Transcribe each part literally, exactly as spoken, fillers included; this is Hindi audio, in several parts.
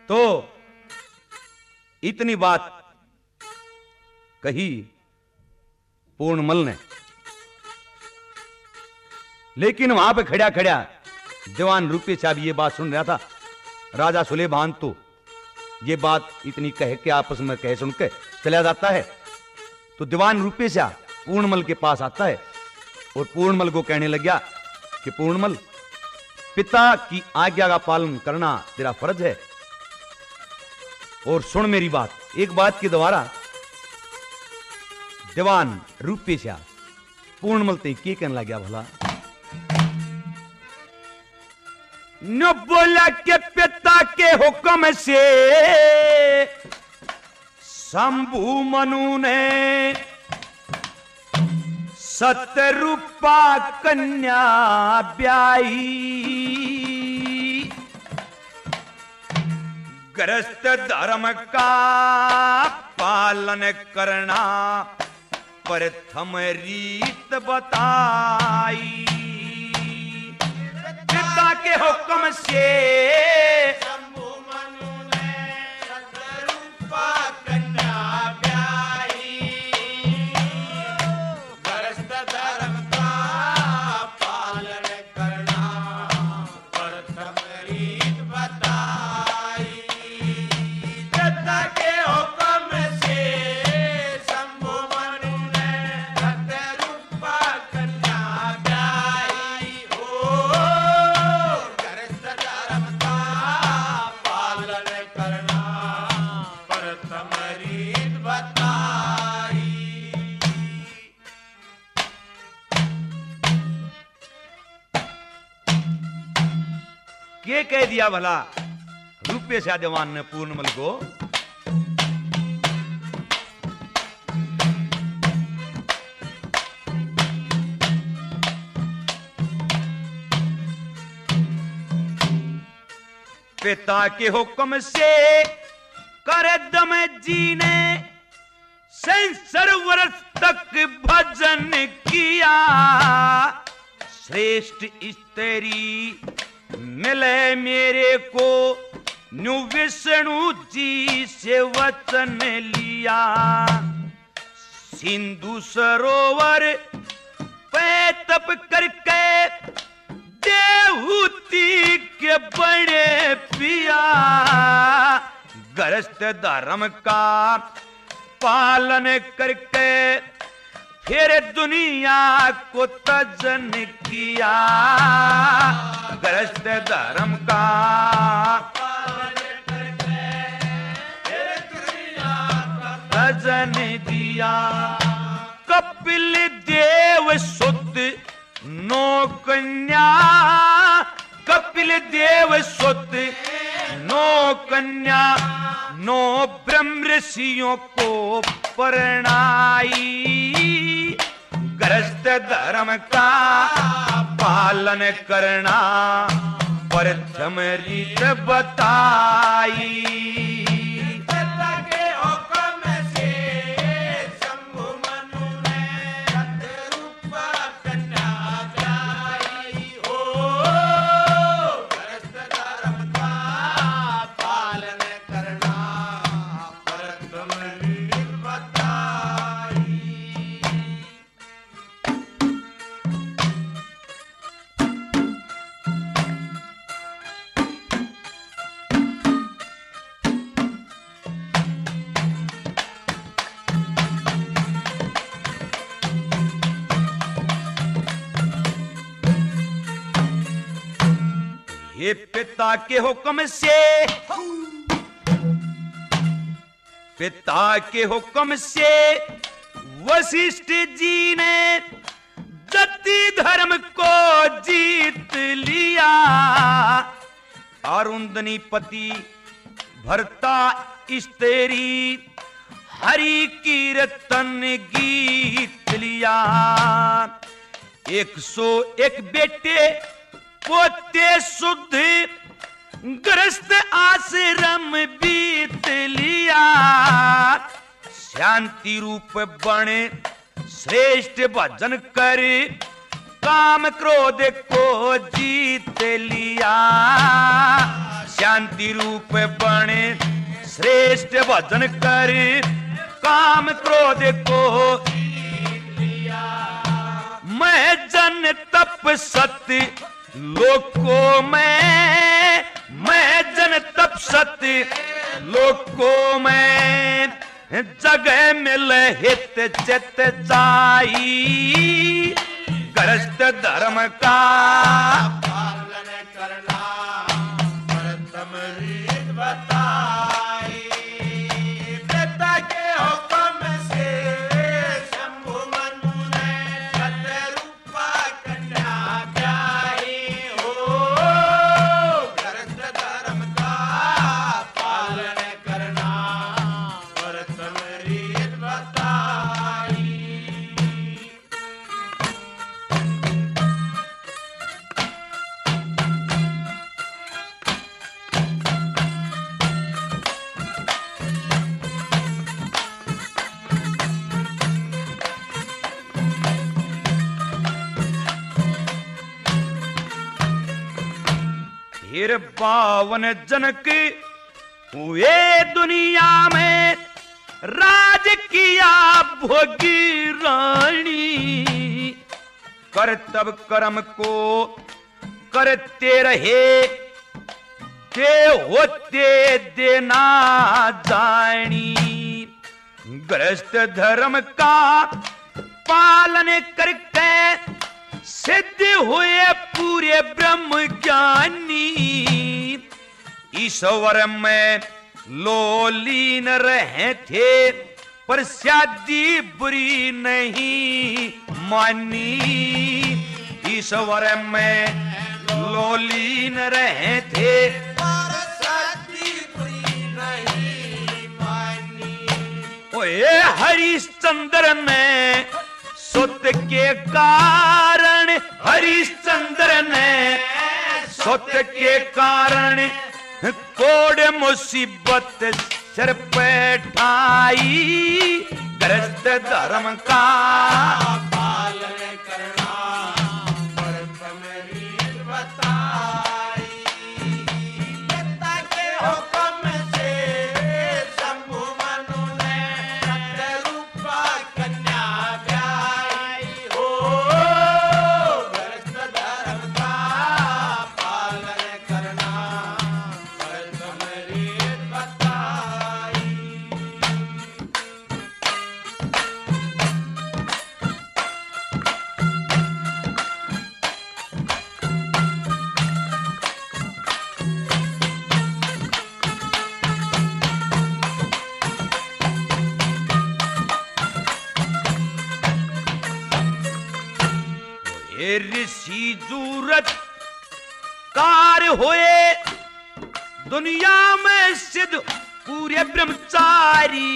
तो इतनी बात कही पूर्णमल ने, लेकिन वहां पे खड़ा खड़ा दीवान रूपे साहब ये बात सुन रहा था। राजा सुलेमान तो ये बात इतनी कह के आपस में कह सुन के चला जाता है। तो दीवान रूपे साहब पूर्णमल के पास आता है और पूर्णमल को कहने लग गया कि पूर्णमल, पिता की आज्ञा का पालन करना तेरा फर्ज है, और सुन मेरी बात। एक बात की दोबारा दीवान रूपे साहब पूर्णमल ते की कहने लग गया भला, न बोला के पिता के हुक्म से शंभु मनु ने सतरूपा कन्या ब्याई, गृहस्थ धर्म का पालन करना प्रथम रीत बताई। पिता के हुक्म से शंभु मनु ने सतरूपा कन्या ब्याई, गृहस्थ धर्म का पालन करना प्रथम रीत बताई। पिता के हुक्म से शंभु मनु ने सतरूपा कन्या ब्याई, हो गृहस्थ धर्म का पालन करना प्रथम रीत बताई। के कह दिया भला रूपे शाह दीवान ने पूर्णमल को, पिता के हुक्म से कर दम जी ने सैंसठ वर्ष तक भजन किया, श्रेष्ठ स्त्री मिले मेरे को न्यू विष्णु जी से वचन लिया। सिंधु सरोवर पे तप करके देवहूति के बड़े पिया, गृहस्थ धर्म का पालन करके फिर दुनिया को तजन किया, गृहस्थ धर्म का पालन करके फिर दुनिया को तजन दिया। कपिल देव सुत नो कन्या, कपिल देव सुत नो कन्या, नो ब्रह्म ऋषियों को परणाई, गृहस्थ धर्म का पालन करना प्रथम रीत बताई। ये पिता के हुक्म से, पिता के हुक्म से वशिष्ठ जी ने जति धर्म को जीत लिया, अरुंधनी पति भरता स्त्री हरि कीर्तन गीत लिया। एक सौ एक बेटे पोते शुद्ध गृहस्थ आश्रम बीत लिया, शांति रूप बने श्रेष्ठ भजन कर काम क्रोध को जीत लिया, शांति रूप बने श्रेष्ठ भजन कर काम क्रोध को मैं जन तप सत्य लोको में मैं जन तप सत्य लोको में जगह मिल हित चित जाई गृहस्थ धर्म का पालन करना परतम रीत बताई पिता के हुक्म से शंभु मनु ने शतरूपा कन्या ब्याही हो गृहस्थ धर्म का पालन करना परतम रीत बताई। फिर बावन जनक हुए दुनिया में राज किया भोगी रानी करतब कर्म को करते रहे ते होते देना जानी गृहस्थ धर्म का पालन करके सिद्ध हुए पूरे ब्रह्म ज्ञानी ईश्वर में लोलीन रहे थे पर शादी बुरी नहीं मानी ईश्वर में लोलीन रहे थे पर शादी बुरी नहीं मानी। ओए हरिश्चंद्र ने सुत के कारण हरिश्चंद्र ने सुत के कारण कोड़ मुसीबत सिर पे ठाई गृहस्थ धर्म का पालन करना परतम रीत बताई पिता के हुक्म से शंभु मनु ने शतरूपा कन्या ब्याही हो गृहस्थ धर्म का पालन करना परतम रीत बताई। ये ऋषि जूरत कार हुए दुनिया में सिद्ध पूरे ब्रह्मचारी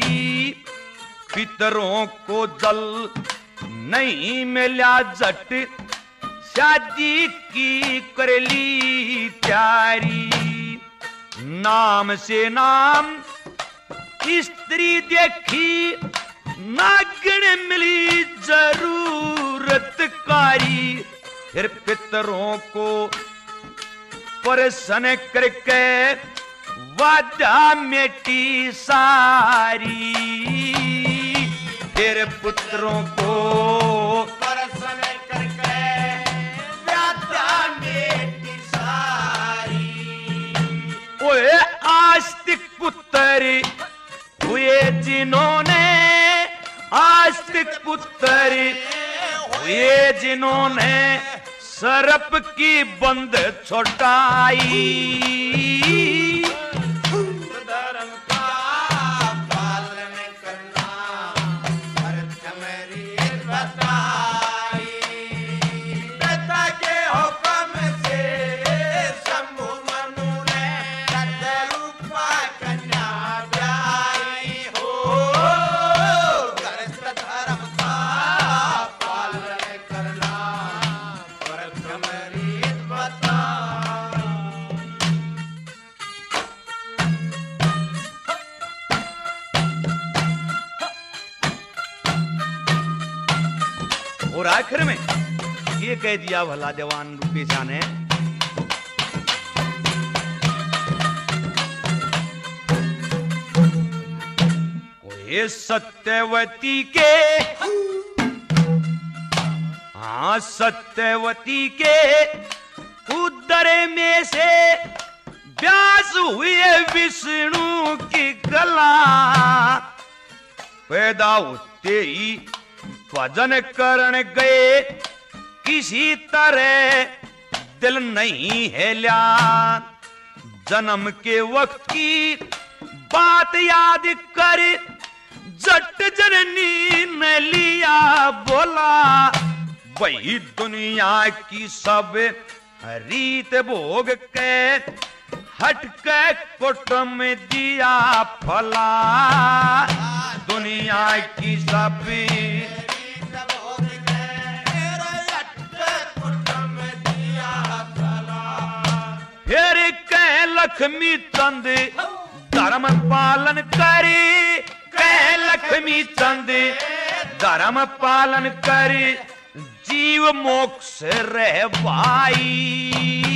पितरों को जल नहीं मिला जट शादी की कर ली तैयारी नाम से नाम स्त्री देखी नागिन मिली जरूरत कारी फिर पितरों को परेशान करके वादा मेटी सारी फिर पुत्रों को परेशान करके वादा मेटी सारी। ओए आस्तिक पुत्र हुए जिन्होंने आस्तिक पुत्र हुए जिन्होंने सर्प की बंद छोटाई धर्म का पालन करना परतम रीत बताई पिता के हुक्म से शंभु मनु ने शतरूपा कन्या ब्याही हो गृहस्थ धर्म का पालन करना परतम रीत बताई। और आखिर में ये कह दिया भला जवान रूपेशा ने हे सत्यवती के, हाँ सत्यवती के उदर में से व्यास हुए विष्णु की कला। पैदा होते ही भजन करने गए, किसी तरह दिल नहीं है लिया। जन्म के वक्त की बात याद कर जट जननी ने लिया बोला, वही दुनिया की सब रीत भोग के हट के कुटुम दिया फला। दुनिया की सब रीत भोग के हट के कुटुम दिया फला। फिर कह लक्ष्मी चंद धर्म पालन करे, कह लक्ष्मी चंद धर्म पालन करे, जीव मोक्ष रह भाई।